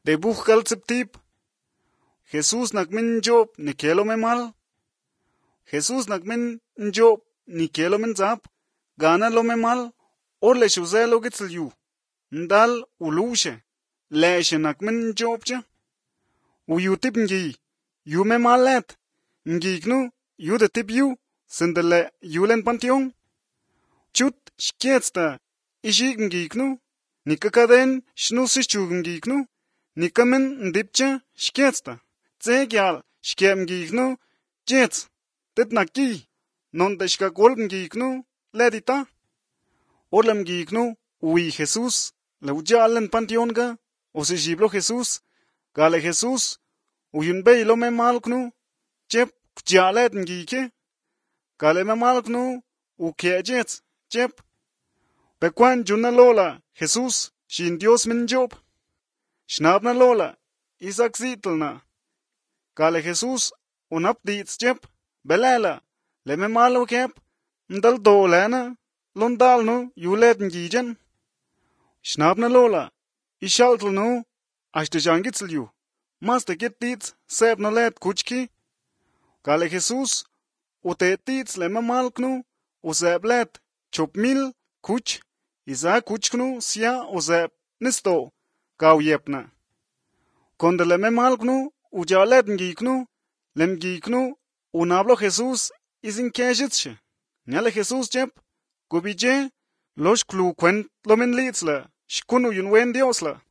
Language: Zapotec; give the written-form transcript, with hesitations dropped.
De bujkal tsiptip. Jesús nakmin job ni kelo me mal. Jesús nakmin job ni kelo men zap. Gana lo me mal. Orle shuzelo gitzel yu. Ndal ulushe. Leeshe nakmin job cha. Uyutip ngi. Yu me mal let. Ngi iknu. Yu de tip yu. Sindele yulen pantiong. Chut shkietsta. Ishik ngi iknu. Nikakaden shnusishchug ngi iknu. Nikamen ndipcha shkietsta. Tsegyal shkiem ngi iknu. Jets. Tit nakki. Nonde shkagolb ngi iknu. Ledita. Orlem ngi iknu. Ui Jesus. Leujalen pantionga. Ose jiblo Jesus. Gale Jesus. Uyunbey lo me malknu. Chep kjalet ngi ike. Gale me malknu. Uke jets. Chep. Bekwan junna lola. Jesus. Shin Dios min job. Schnabna lola. Isaac zitelna. Gale Jesus. Unap diits chep. Belela. Leme malo kep. Ndal dolena. Londalnu. Yulet ngijen. Schnabna lola. Ishaltelnu. Ashte jangitzel yu. Mas de git diits. Seb no let kuchki. Gale Jesus. Ute diits leme malknu. Useb let. Chop mil. Kuch. Isa kuchknu. Sia useb. Nisto. Gau yepna. Konde leme malknu. Ujalet ngiknu. Lem ngiknu. Unablo Jesus. Isin kejitsche. Nyale Jesus chep. Gubije. Losh klu kwent lomen litzla. Shkunu yunwen Diosla.